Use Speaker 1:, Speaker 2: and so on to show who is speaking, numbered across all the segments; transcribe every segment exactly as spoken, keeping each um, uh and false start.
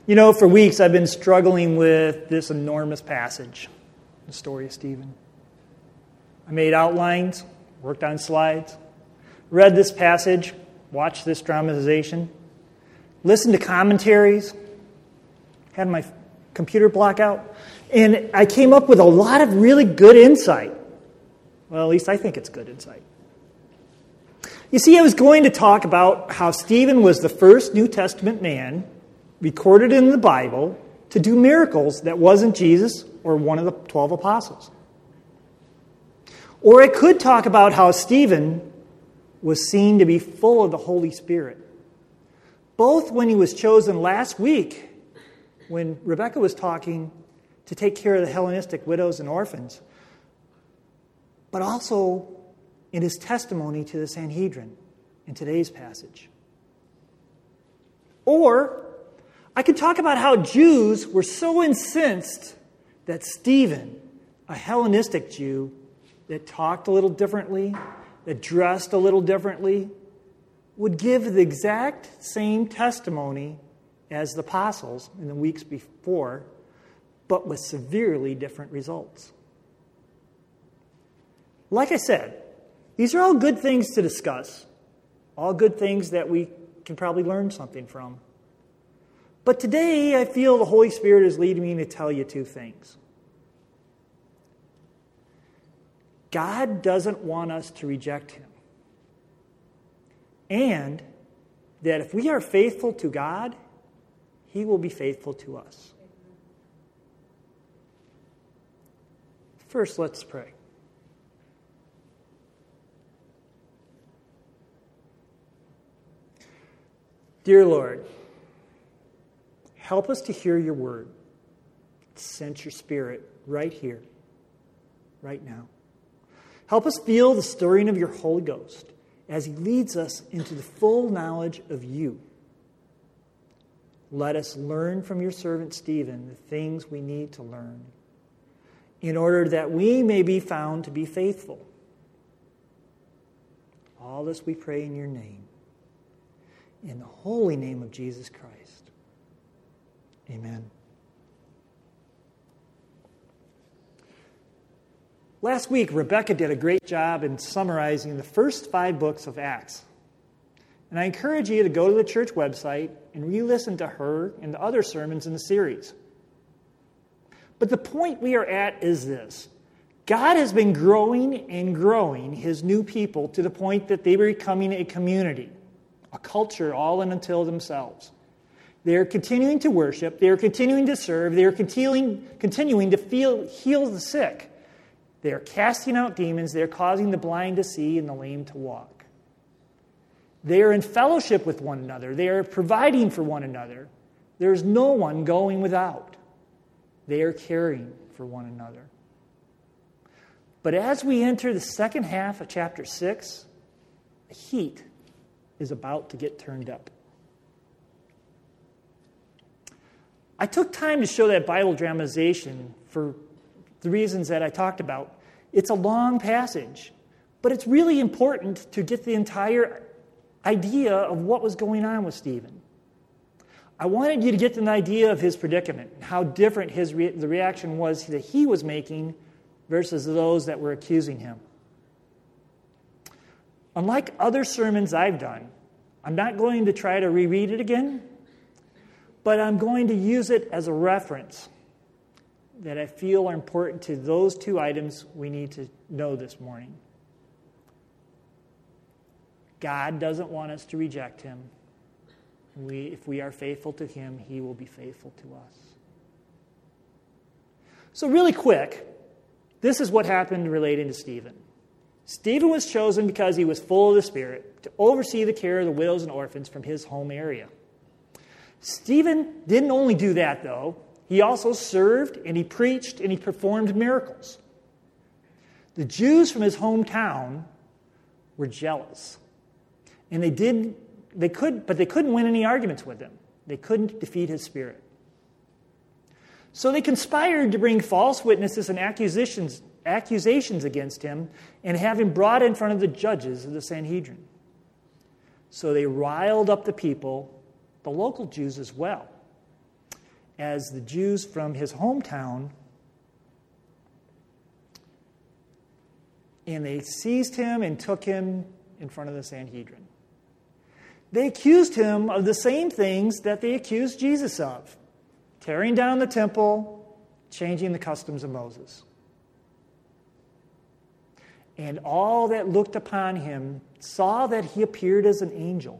Speaker 1: You know, for weeks I've been struggling with this enormous passage, the story of Stephen. I made outlines, worked on slides, read this passage, watched this dramatization, listened to commentaries, had my computer block out, and I came up with a lot of really good insight. Well, at least I think it's good insight. You see, I was going to talk about how Stephen was the first New Testament man recorded in the Bible to do miracles that wasn't Jesus or one of the twelve apostles. Or I could talk about how Stephen was seen to be full of the Holy Spirit, both when he was chosen last week, when Rebecca was talking to take care of the Hellenistic widows and orphans, but also in his testimony to the Sanhedrin in today's passage. Or I could talk about how Jews were so incensed that Stephen, a Hellenistic Jew that talked a little differently, that dressed a little differently, would give the exact same testimony as the apostles in the weeks before, but with severely different results. Like I said, these are all good things to discuss, all good things that we can probably learn something from. But today, I feel the Holy Spirit is leading me to tell you two things. God doesn't want us to reject Him. And that if we are faithful to God, He will be faithful to us. First, let's pray. Dear Lord, help us to hear your word. Sense your Spirit right here, right now. Help us feel the stirring of your Holy Ghost as He leads us into the full knowledge of you. Let us learn from your servant Stephen the things we need to learn in order that we may be found to be faithful. All this we pray in your name. In the holy name of Jesus Christ. Amen. Last week, Rebecca did a great job in summarizing the first five books of Acts. And I encourage you to go to the church website and re-listen to her and the other sermons in the series. But the point we are at is this. God has been growing and growing His new people to the point that they were becoming a community, a culture all in until themselves. They are continuing to worship. They are continuing to serve. They are continuing, continuing to feel, heal the sick. They are casting out demons. They are causing the blind to see and the lame to walk. They are in fellowship with one another. They are providing for one another. There is no one going without. They are caring for one another. But as we enter the second half of chapter six, the heat is about to get turned up. I took time to show that Bible dramatization for the reasons that I talked about. It's a long passage, but it's really important to get the entire idea of what was going on with Stephen. I wanted you to get an idea of his predicament, how different his re- the reaction was that he was making versus those that were accusing him. Unlike other sermons I've done, I'm not going to try to reread it again, but I'm going to use it as a reference that I feel are important to those two items we need to know this morning. God doesn't want us to reject Him. We, if we are faithful to Him, He will be faithful to us. So really quick, this is what happened relating to Stephen. Stephen was chosen because he was full of the Spirit to oversee the care of the widows and orphans from his home area. Stephen didn't only do that, though. He also served, and he preached, and he performed miracles. The Jews from his hometown were jealous. And they did, they could, but they couldn't win any arguments with him. They couldn't defeat his spirit. So they conspired to bring false witnesses and accusations, accusations against him and have him brought in front of the judges of the Sanhedrin. So they riled up the people, the local Jews as well. as the Jews from his hometown, and they seized him and took him in front of the Sanhedrin. They accused him of the same things that they accused Jesus of: tearing down the temple, changing the customs of Moses. And all that looked upon him saw that he appeared as an angel.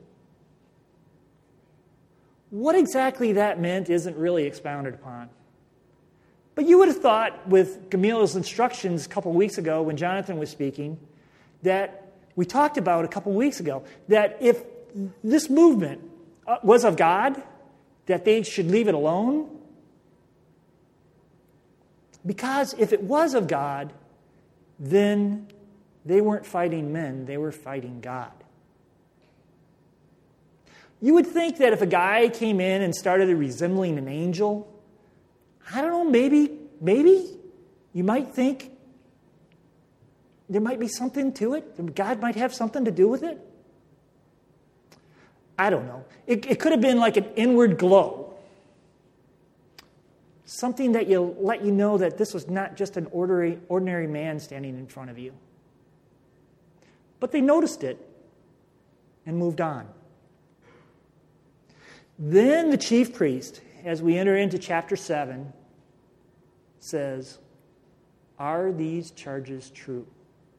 Speaker 1: What exactly that meant isn't really expounded upon. But you would have thought, with Gamaliel's instructions a couple weeks ago when Jonathan was speaking, that we talked about a couple weeks ago, that if this movement was of God, that they should leave it alone. Because if it was of God, then they weren't fighting men, they were fighting God. You would think that if a guy came in and started resembling an angel, I don't know, maybe, maybe you might think there might be something to it. God might have something to do with it. I don't know. It, it could have been like an inward glow. Something that you let you know that this was not just an ordinary, ordinary man standing in front of you. But they noticed it and moved on. Then the chief priest, as we enter into chapter seven, says, "Are these charges true?"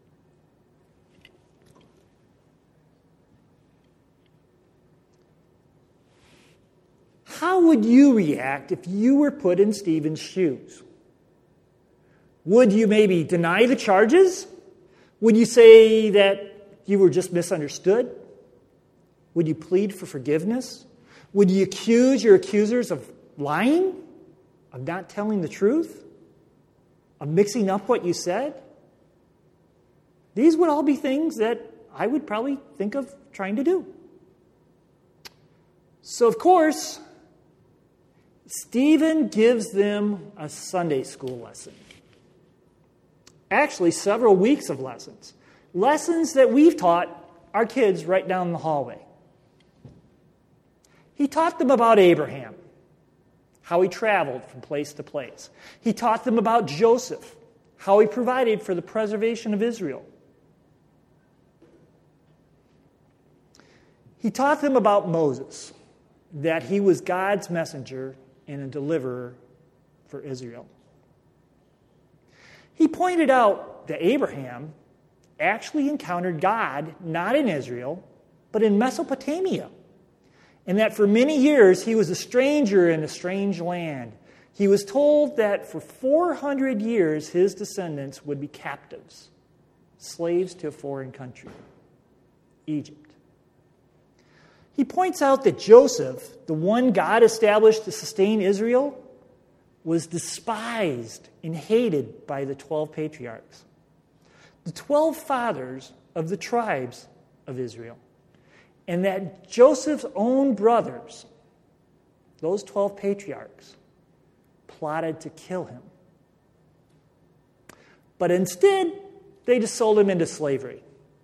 Speaker 1: How would you react if you were put in Stephen's shoes? Would you maybe deny the charges? Would you say that you were just misunderstood? Would you plead for forgiveness? Would you accuse your accusers of lying? Of not telling the truth? Of mixing up what you said? These would all be things that I would probably think of trying to do. So, of course, Stephen gives them a Sunday school lesson. Actually, several weeks of lessons. Lessons that we've taught our kids right down the hallway. He taught them about Abraham, how he traveled from place to place. He taught them about Joseph, how he provided for the preservation of Israel. He taught them about Moses, that he was God's messenger and a deliverer for Israel. He pointed out that Abraham actually encountered God not in Israel, but in Mesopotamia, and that for many years he was a stranger in a strange land. He was told that for four hundred years his descendants would be captives, slaves to a foreign country, Egypt. He points out that Joseph, the one God established to sustain Israel, was despised and hated by the twelve patriarchs, the twelve fathers of the tribes of Israel, and that Joseph's own brothers, those twelve patriarchs, plotted to kill him. But instead, they just sold him into slavery.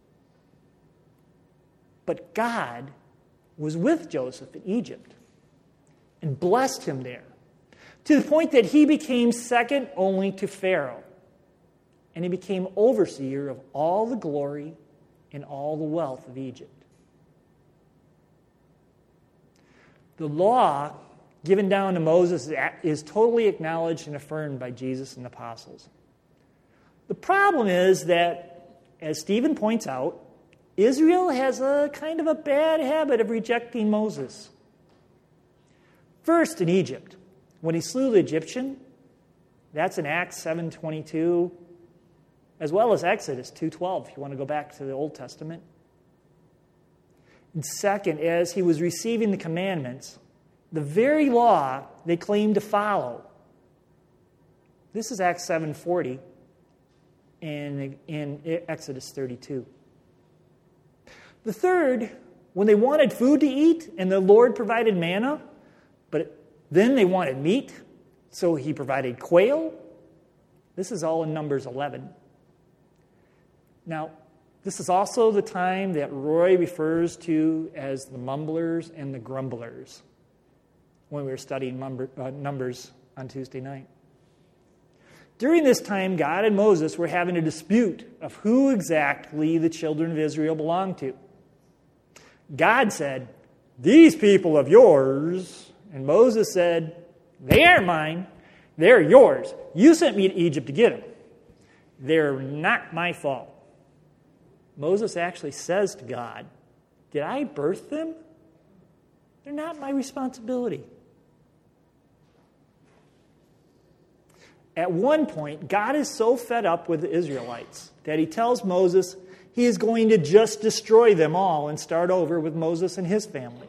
Speaker 1: But God was with Joseph in Egypt and blessed him there, to the point that he became second only to Pharaoh, and he became overseer of all the glory and all the wealth of Egypt. The law given down to Moses is totally acknowledged and affirmed by Jesus and the apostles. The problem is that, as Stephen points out, Israel has a kind of a bad habit of rejecting Moses. First, in Egypt, when he slew the Egyptian, that's in Acts seven twenty-two, as well as Exodus two twelve, if you want to go back to the Old Testament. And second, as he was receiving the commandments, the very law they claimed to follow. This is Acts seven forty and in Exodus thirty-two. The third, when they wanted food to eat and the Lord provided manna, but then they wanted meat, so he provided quail. This is all in Numbers eleven. Now, this is also the time that Roy refers to as the mumblers and the grumblers. when we were studying number, uh, Numbers on Tuesday night. During this time, God and Moses were having a dispute of who exactly the children of Israel belonged to. God said, "These people of yours," and Moses said, "They aren't mine. They're yours. You sent me to Egypt to get them. They're not my fault." Moses actually says to God, "Did I birth them? They're not my responsibility." At one point, God is so fed up with the Israelites that he tells Moses he is going to just destroy them all and start over with Moses and his family.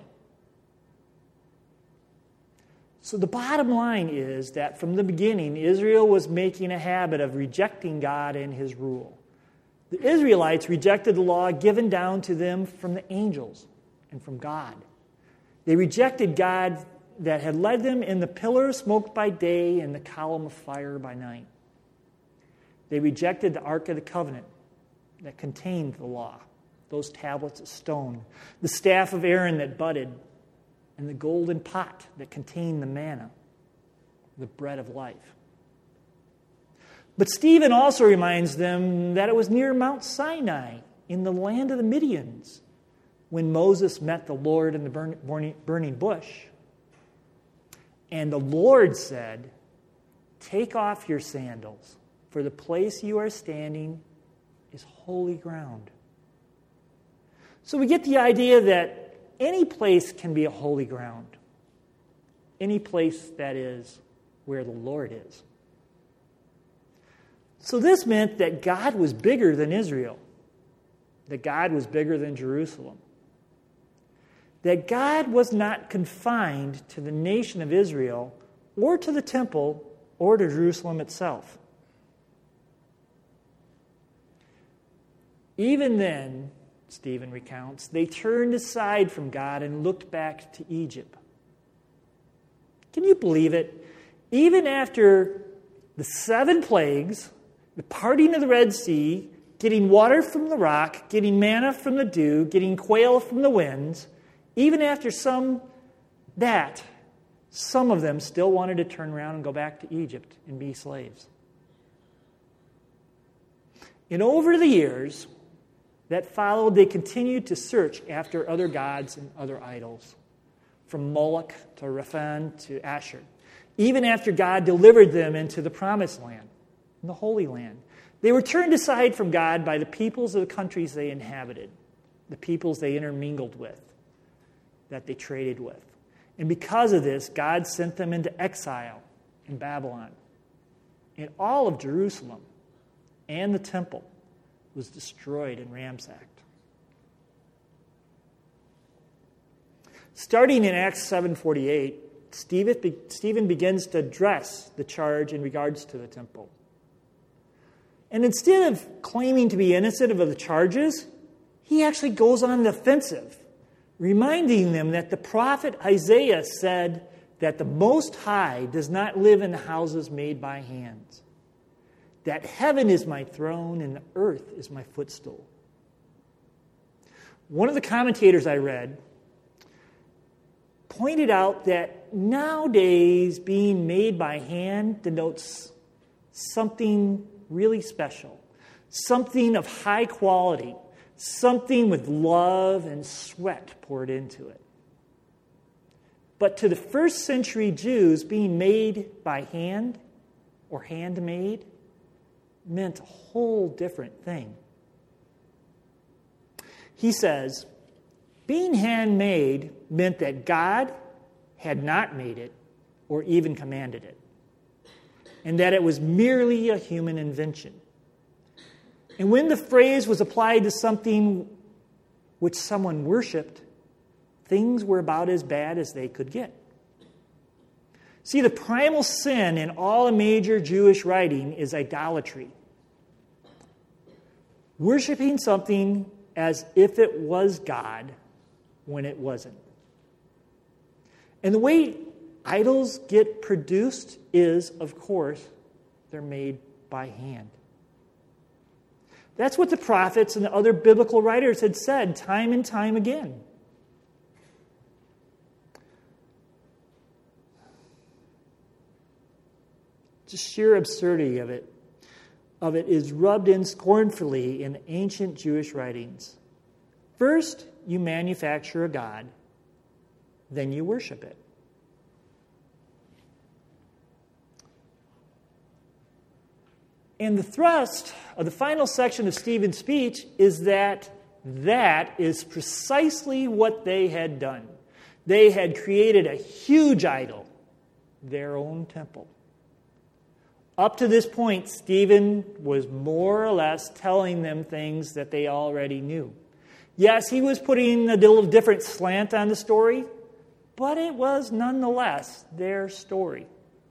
Speaker 1: So the bottom line is that from the beginning, Israel was making a habit of rejecting God and his rule. The Israelites rejected the law given down to them from the angels and from God. They rejected God that had led them in the pillar of smoke by day and the column of fire by night. They rejected the Ark of the Covenant that contained the law, those tablets of stone, the staff of Aaron that budded, and the golden pot that contained the manna, the bread of life. But Stephen also reminds them that it was near Mount Sinai in the land of the Midians when Moses met the Lord in the burning bush. And the Lord said, "Take off your sandals, for the place you are standing is holy ground." So we get the idea that any place can be a holy ground. Any place, that is, where the Lord is. So this meant that God was bigger than Israel. That God was bigger than Jerusalem. That God was not confined to the nation of Israel or to the temple or to Jerusalem itself. Even then, Stephen recounts, they turned aside from God and looked back to Egypt. Can you believe it? Even after the seven plagues, the parting of the Red Sea, getting water from the rock, getting manna from the dew, getting quail from the winds, even after some that, some of them still wanted to turn around and go back to Egypt and be slaves. And over the years that followed, they continued to search after other gods and other idols, from Moloch to Rephan to Asher, even after God delivered them into the Promised Land, in the Holy Land. They were turned aside from God by the peoples of the countries they inhabited, the peoples they intermingled with, that they traded with. And because of this, God sent them into exile in Babylon. And all of Jerusalem and the temple was destroyed and ransacked. Starting in Acts seven forty-eight, Stephen begins to address the charge in regards to the temple. And instead of claiming to be innocent of the charges, he actually goes on the offensive, reminding them that the prophet Isaiah said that the Most High does not live in houses made by hands, that heaven is my throne and the earth is my footstool. One of the commentators I read pointed out that nowadays being made by hand denotes something really special, something of high quality, something with love and sweat poured into it. But to the first century Jews, being made by hand or handmade meant a whole different thing. He says, being handmade meant that God had not made it or even commanded it, and that it was merely a human invention. And when the phrase was applied to something which someone worshipped, things were about as bad as they could get. See, the primal sin in all major Jewish writing is idolatry. Worshipping something as if it was God when it wasn't. And the way idols get produced is, of course, they're made by hand. That's what the prophets and the other biblical writers had said time and time again. the sheer absurdity of it, of it is rubbed in scornfully in ancient Jewish writings. First, you manufacture a god, then you worship it. And the thrust of the final section of Stephen's speech is that that is precisely what they had done. They had created a huge idol, their own temple. Up to this point, Stephen was more or less telling them things that they already knew. Yes, he was putting a little different slant on the story, but it was nonetheless their story.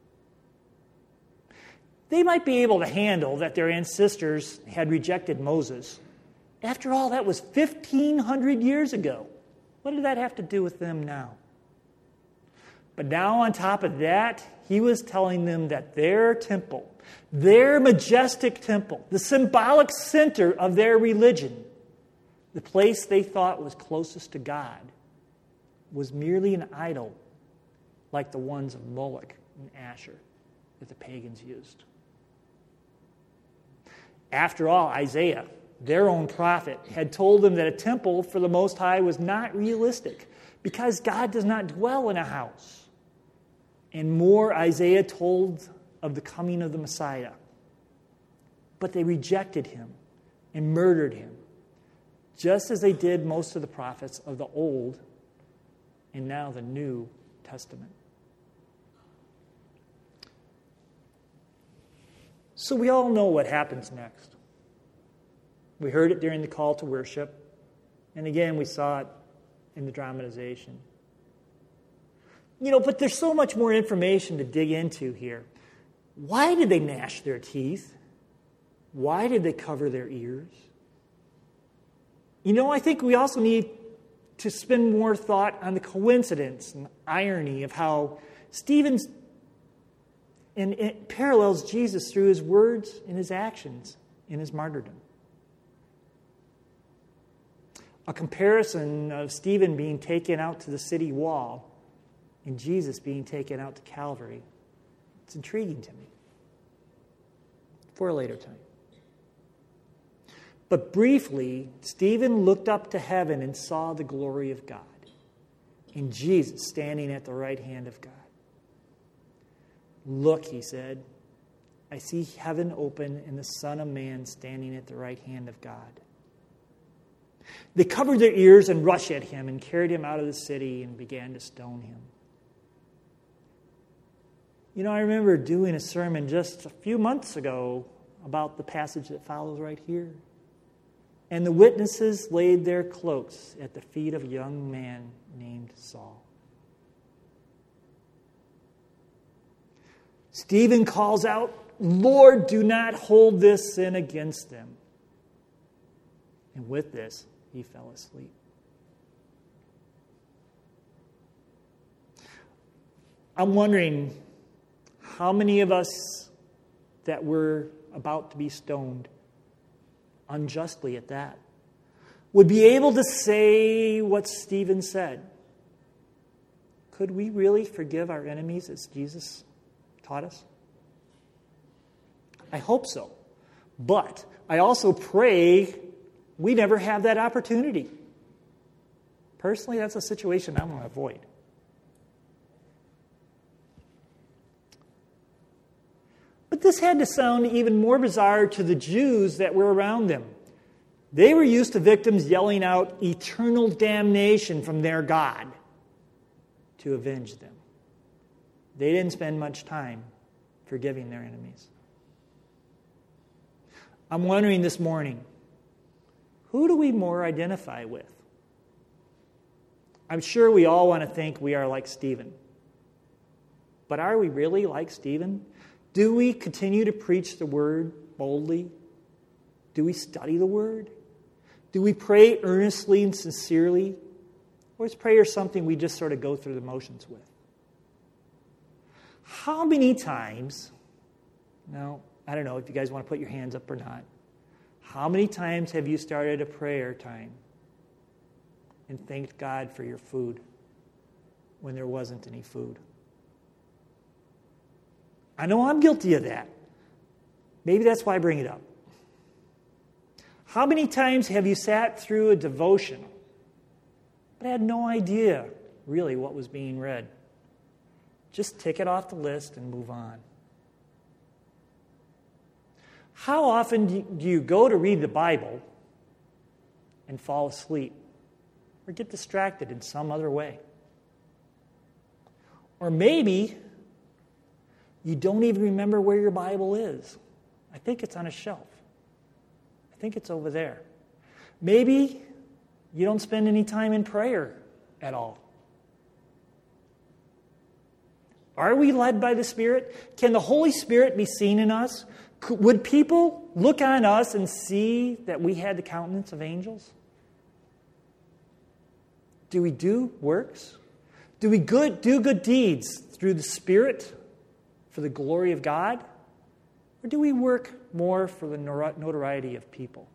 Speaker 1: They might be able to handle that their ancestors had rejected Moses. After all, that was fifteen hundred years ago. What did that have to do with them now? But now on top of that, he was telling them that their temple, their majestic temple, the symbolic center of their religion, the place they thought was closest to God, was merely an idol like the ones of Moloch and Asher that the pagans used. After all, Isaiah, their own prophet, had told them that a temple for the Most High was not realistic because God does not dwell in a house. And more, Isaiah told of the coming of the Messiah. But they rejected him and murdered him, just as they did most of the prophets of the Old and now the New Testament. So we all know what happens next. We heard it during the call to worship, and again we saw it in the dramatization. You know, but there's so much more information to dig into here. Why did they gnash their teeth? Why did they cover their ears? You know, I think we also need to spend more thought on the coincidence and irony of how Stephen's and it parallels Jesus through his words and his actions in his martyrdom. A comparison of Stephen being taken out to the city wall and Jesus being taken out to Calvary. It's intriguing to me. For a later time. But briefly, Stephen looked up to heaven and saw the glory of God, and Jesus standing at the right hand of God. Look, he said, I see heaven open and the Son of Man standing at the right hand of God. They covered their ears and rushed at him and carried him out of the city and began to stone him. You know, I remember doing a sermon just a few months ago about the passage that follows right here. And the witnesses laid their cloaks at the feet of a young man named Saul. Stephen calls out, Lord, do not hold this sin against them. And with this, he fell asleep. I'm wondering how many of us that were about to be stoned, unjustly at that, would be able to say what Stephen said. Could we really forgive our enemies as Jesus taught us? I hope so. But I also pray we never have that opportunity. Personally, that's a situation I want to avoid. But this had to sound even more bizarre to the Jews that were around them. They were used to victims yelling out eternal damnation from their God to avenge them. They didn't spend much time forgiving their enemies. I'm wondering this morning, who do we more identify with? I'm sure we all want to think we are like Stephen. But are we really like Stephen? Do we continue to preach the word boldly? Do we study the word? Do we pray earnestly and sincerely? Or is prayer something we just sort of go through the motions with? How many times, now, I don't know if you guys want to put your hands up or not, how many times have you started a prayer time and thanked God for your food when there wasn't any food? I know I'm guilty of that. Maybe that's why I bring it up. How many times have you sat through a devotion but had no idea really what was being read? Just tick it off the list and move on. How often do you go to read the Bible and fall asleep or get distracted in some other way? Or maybe you don't even remember where your Bible is. I think it's on a shelf. I think it's over there. Maybe you don't spend any time in prayer at all. Are we led by the Spirit? Can the Holy Spirit be seen in us? Would people look on us and see that we had the countenance of angels? Do we do works? Do we good, do good deeds through the Spirit for the glory of God? Or do we work more for the notoriety of people?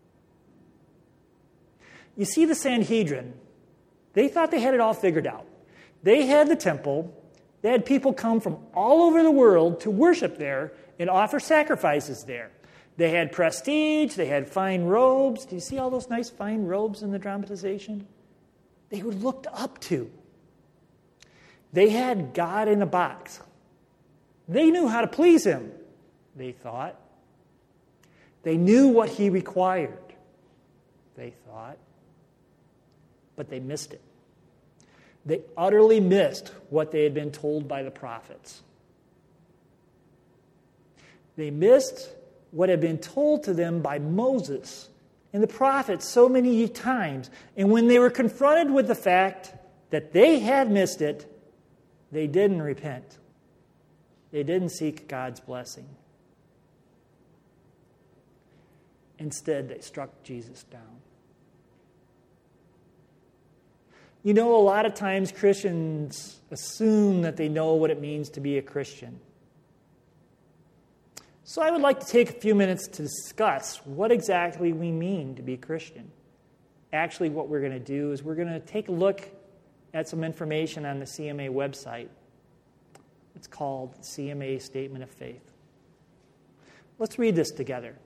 Speaker 1: You see, the Sanhedrin, they thought they had it all figured out. They had the temple. They had people come from all over the world to worship there and offer sacrifices there. They had prestige. They had fine robes. Do you see all those nice fine robes in the dramatization? They were looked up to. They had God in a box. They knew how to please him, they thought. They knew what he required, they thought. But they missed it. They utterly missed what they had been told by the prophets. They missed what had been told to them by Moses and the prophets so many times. And when they were confronted with the fact that they had missed it, they didn't repent. They didn't seek God's blessing. Instead, they struck Jesus down. You know, a lot of times Christians assume that they know what it means to be a Christian. So I would like to take a few minutes to discuss what exactly we mean to be Christian. Actually, what we're going to do is we're going to take a look at some information on the C M A website. It's called C M A Statement of Faith. Let's read this together.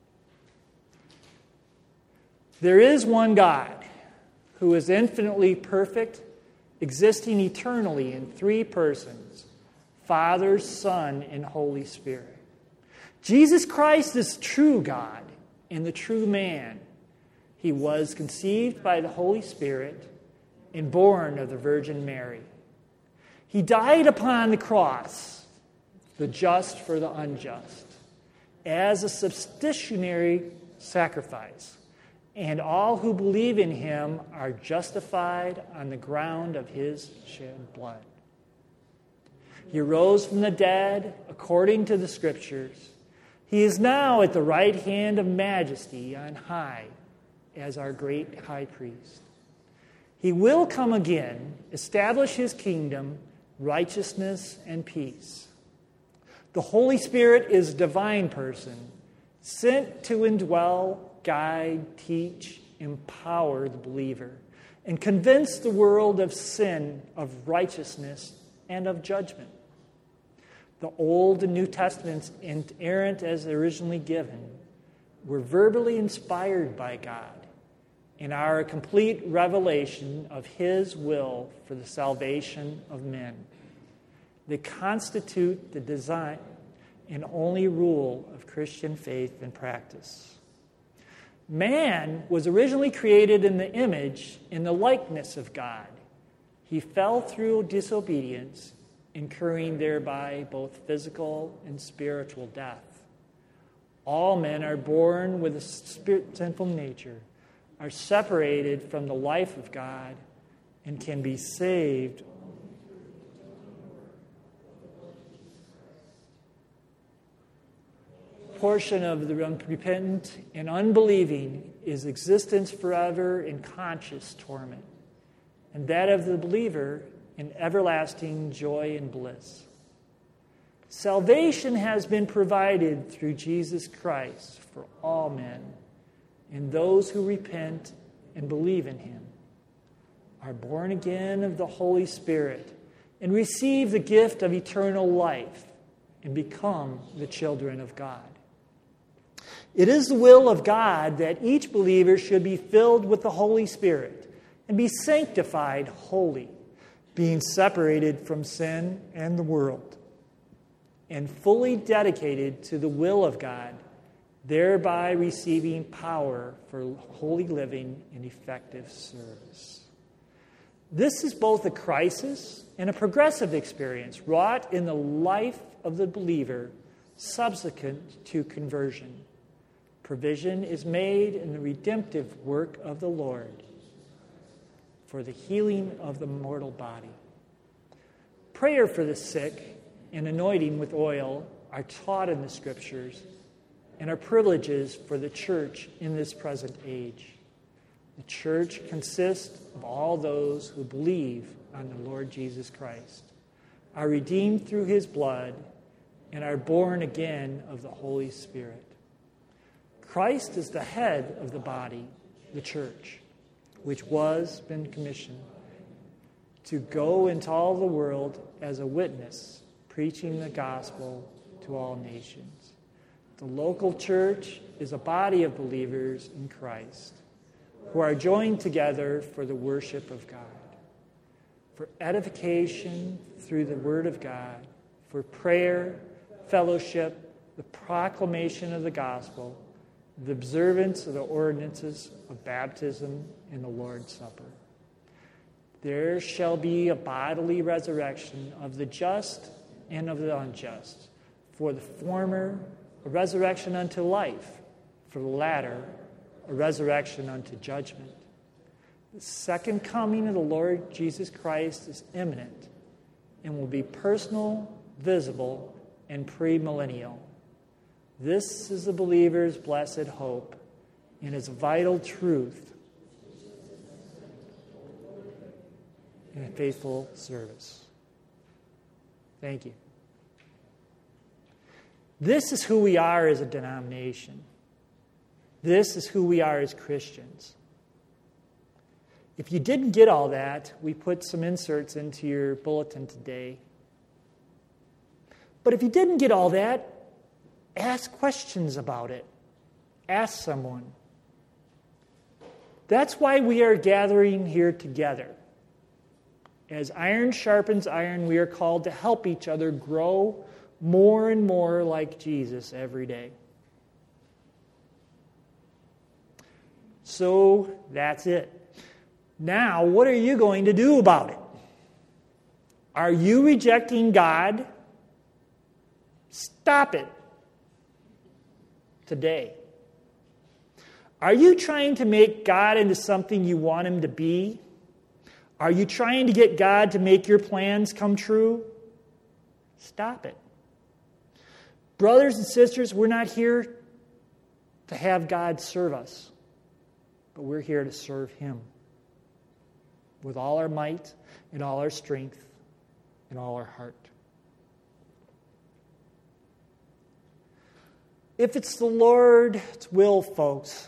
Speaker 1: There is one God who is infinitely perfect, existing eternally in three persons, Father, Son, and Holy Spirit. Jesus Christ is true God and the true man. He was conceived by the Holy Spirit and born of the Virgin Mary. He died upon the cross, the just for the unjust, as a substitutionary sacrifice. And all who believe in him are justified on the ground of his shed blood. He rose from the dead according to the Scriptures. He is now at the right hand of majesty on high as our great high priest. He will come again, establish his kingdom, righteousness, and peace. The Holy Spirit is a divine person, sent to indwell, guide, teach, empower the believer, and convince the world of sin, of righteousness, and of judgment. The Old and New Testaments, inerrant as originally given, were verbally inspired by God and are a complete revelation of his will for the salvation of men. They constitute the design and only rule of Christian faith and practice. Man was originally created in the image, in the likeness of God. He fell through disobedience, incurring thereby both physical and spiritual death. All men are born with a spirit, sinful nature, are separated from the life of God, and can be saved portion of the unrepentant and unbelieving is existence forever in conscious torment, and that of the believer in everlasting joy and bliss. Salvation has been provided through Jesus Christ for all men, and those who repent and believe in him are born again of the Holy Spirit and receive the gift of eternal life and become the children of God. It is the will of God that each believer should be filled with the Holy Spirit and be sanctified holy, being separated from sin and the world, and fully dedicated to the will of God, thereby receiving power for holy living and effective service. This is both a crisis and a progressive experience wrought in the life of the believer subsequent to conversion. Provision is made in the redemptive work of the Lord for the healing of the mortal body. Prayer for the sick and anointing with oil are taught in the Scriptures and are privileges for the church in this present age. The church consists of all those who believe on the Lord Jesus Christ, are redeemed through his blood, and are born again of the Holy Spirit. Christ is the head of the body, the church, which was been commissioned to go into all the world as a witness, preaching the gospel to all nations. The local church is a body of believers in Christ who are joined together for the worship of God, for edification through the word of God, for prayer, fellowship, the proclamation of the gospel, the observance of the ordinances of baptism and the Lord's Supper. There shall be a bodily resurrection of the just and of the unjust. For the former, a resurrection unto life. For the latter, a resurrection unto judgment. The second coming of the Lord Jesus Christ is imminent and will be personal, visible, and premillennial. This is the believer's blessed hope and is a vital truth in a faithful service. Thank you. This is who we are as a denomination. This is who we are as Christians. If you didn't get all that, we put some inserts into your bulletin today. But if you didn't get all that, ask questions about it. Ask someone. That's why we are gathering here together. As iron sharpens iron, we are called to help each other grow more and more like Jesus every day. So that's it. Now, what are you going to do about it? Are you rejecting God? Stop it today. Are you trying to make God into something you want him to be? Are you trying to get God to make your plans come true? Stop it. Brothers and sisters, we're not here to have God serve us, but we're here to serve him with all our might and all our strength and all our heart. If it's the Lord's will, folks,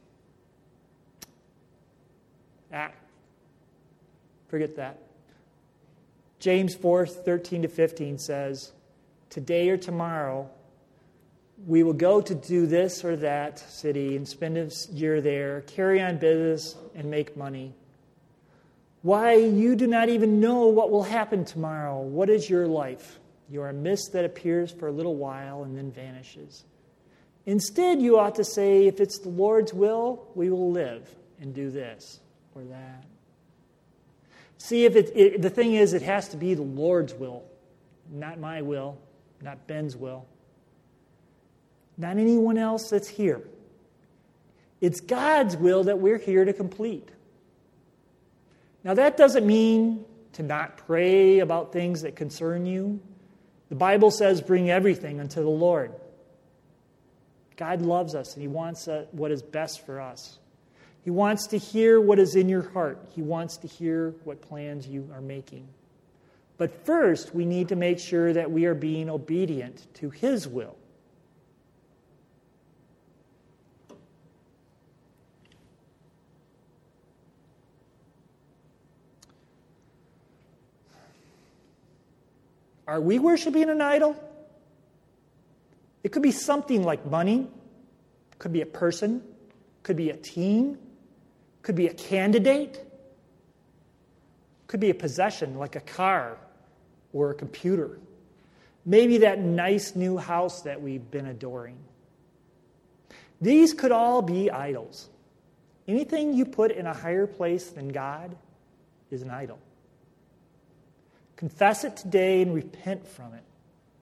Speaker 1: ah, forget that. James four, thirteen to fifteen says, today or tomorrow, we will go to do this or that city and spend a year there, carry on business, and make money. Why, you do not even know what will happen tomorrow. What is your life? You are a mist that appears for a little while and then vanishes. Instead, you ought to say, if it's the Lord's will, we will live and do this or that. See, if it, it, the thing is, it has to be the Lord's will, not my will, not Ben's will, not anyone else that's here. It's God's will that we're here to complete. Now, that doesn't mean to not pray about things that concern you. The Bible says, bring everything unto the Lord. God loves us, and he wants uh, what is best for us. He wants to hear what is in your heart. He wants to hear what plans you are making. But first, we need to make sure that we are being obedient to his will. Are we worshiping an idol? It could be something like money, could be a person, could be a team, could be a candidate, could be a possession like a car or a computer. Maybe that nice new house that we've been adoring. These could all be idols. Anything you put in a higher place than God is an idol. Confess it today and repent from it.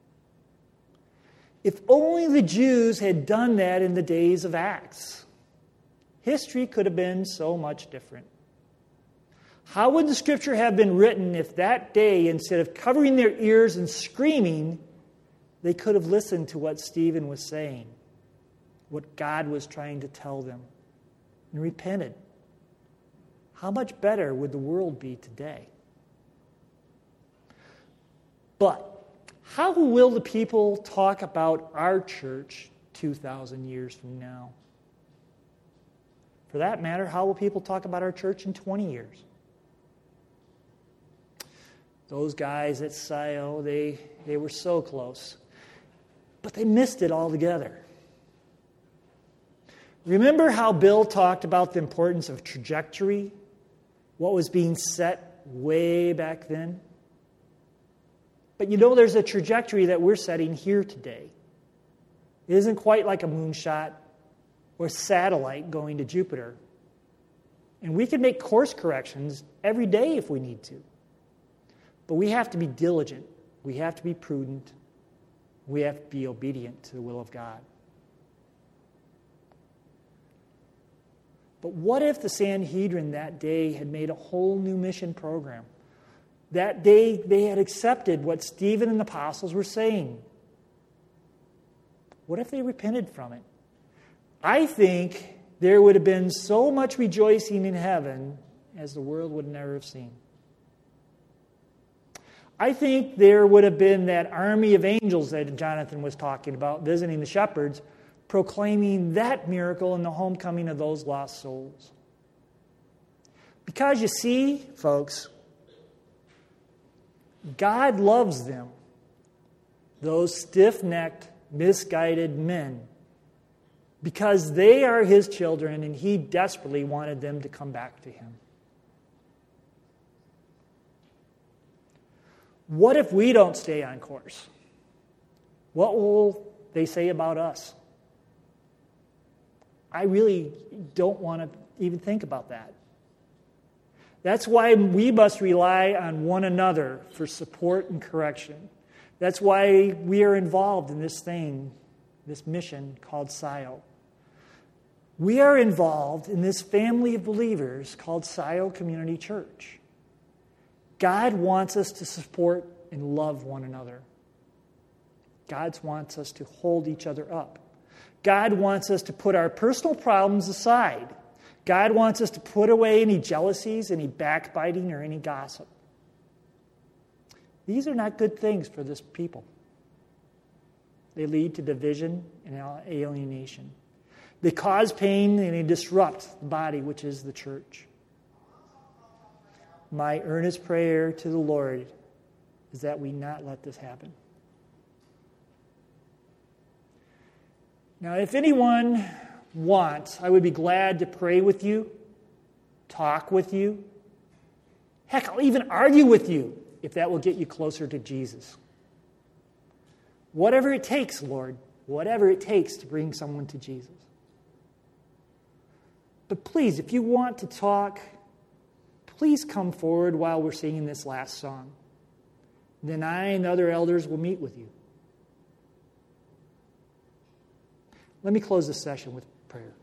Speaker 1: If only the Jews had done that in the days of Acts, history could have been so much different. How would the scripture have been written if that day, instead of covering their ears and screaming, they could have listened to what Stephen was saying, what God was trying to tell them, and repented? How much better would the world be today? But how will the people talk about our church two thousand years from now? For that matter, how will people talk about our church in twenty years? Those guys at S I O, they, they were so close, but they missed it altogether. Remember how Bill talked about the importance of trajectory, what was being set way back then? But you know, there's a trajectory that we're setting here today. It isn't quite like a moonshot or satellite going to Jupiter. And we can make course corrections every day if we need to. But we have to be diligent. We have to be prudent. We have to be obedient to the will of God. But what if the Sanhedrin that day had made a whole new mission program? That day they had accepted what Stephen and the apostles were saying. What if they repented from it? I think there would have been so much rejoicing in heaven as the world would never have seen. I think there would have been that army of angels that Jonathan was talking about, visiting the shepherds, proclaiming that miracle in the homecoming of those lost souls. Because you see, folks, God loves them, those stiff-necked, misguided men, because they are His children and He desperately wanted them to come back to Him. What if we don't stay on course? What will they say about us? I really don't want to even think about that. That's why we must rely on one another for support and correction. That's why we are involved in this thing, this mission called S I O. We are involved in this family of believers called S I O Community Church. God wants us to support and love one another. God wants us to hold each other up. God wants us to put our personal problems aside. God wants us to put away any jealousies, any backbiting, or any gossip. These are not good things for this people. They lead to division and alienation. They cause pain and they disrupt the body, which is the church. My earnest prayer to the Lord is that we not let this happen. Now, if anyone wants, I would be glad to pray with you, talk with you. Heck, I'll even argue with you if that will get you closer to Jesus. Whatever it takes, Lord, whatever it takes to bring someone to Jesus. But please, if you want to talk, please come forward while we're singing this last song. Then I and the other elders will meet with you. Let me close this session with prayer.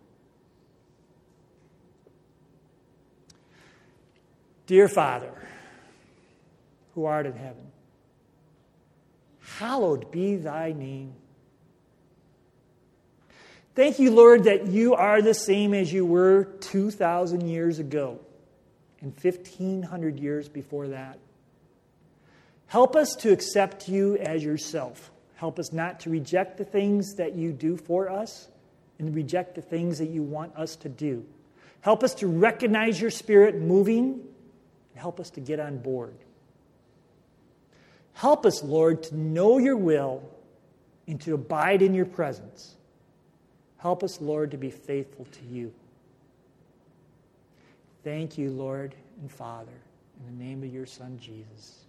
Speaker 1: Dear Father, who art in heaven, hallowed be thy name. Thank you, Lord, that you are the same as you were two thousand years ago and fifteen hundred years before that. Help us to accept you as yourself. Help us not to reject the things that you do for us and reject the things that you want us to do. Help us to recognize your Spirit moving and help us to get on board. Help us, Lord, to know your will and to abide in your presence. Help us, Lord, to be faithful to you. Thank you, Lord and Father, in the name of your Son, Jesus.